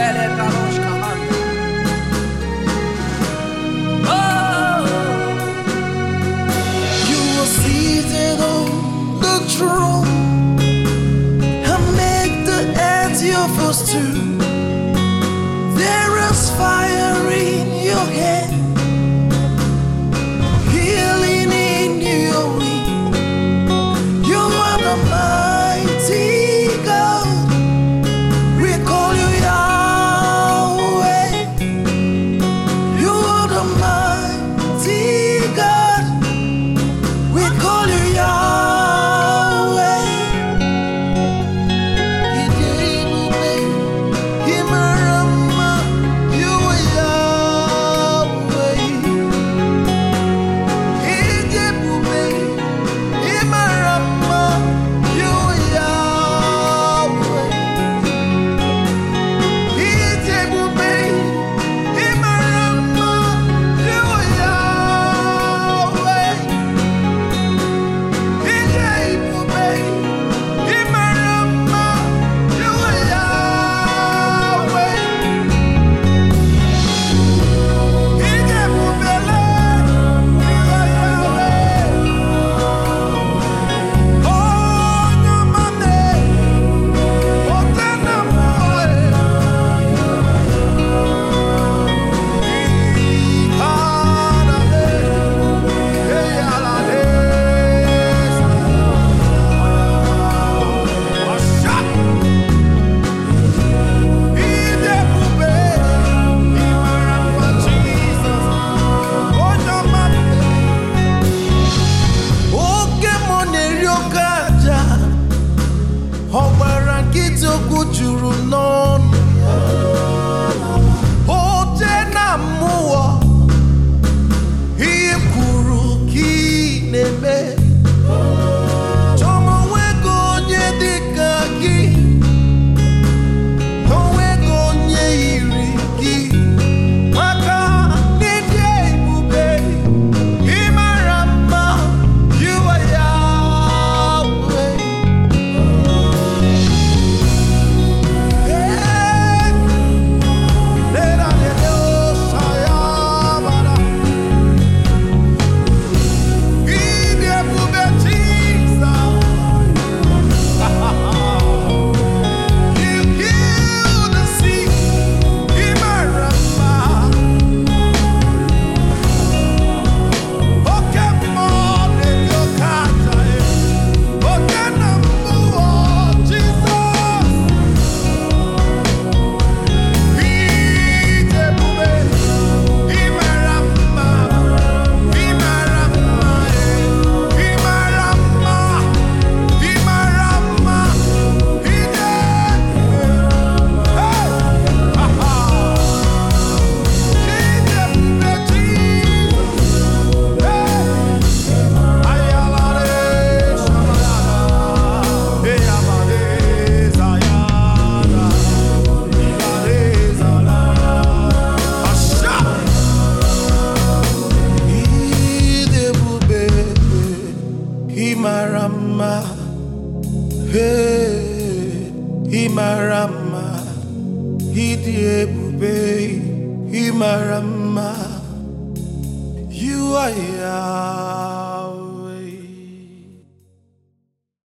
You were seated on the throne and make the earth your footstool. There is fire in your hand, healing in your wing. You are the mighty God. We call you Yahweh. You are the mighty God. We call you Yahweh. You are Yahweh. Juru n'ọnụ oche na mmụọ ihe kwuru ka ị na-eme. Chọrọ onwego onye dịka gị, onwego onye yiri gị, maka n'ịdị ebube ị mara mma. You are Yahweh. Imarama, hey, Imarama, Idi ebube, Imarama, you are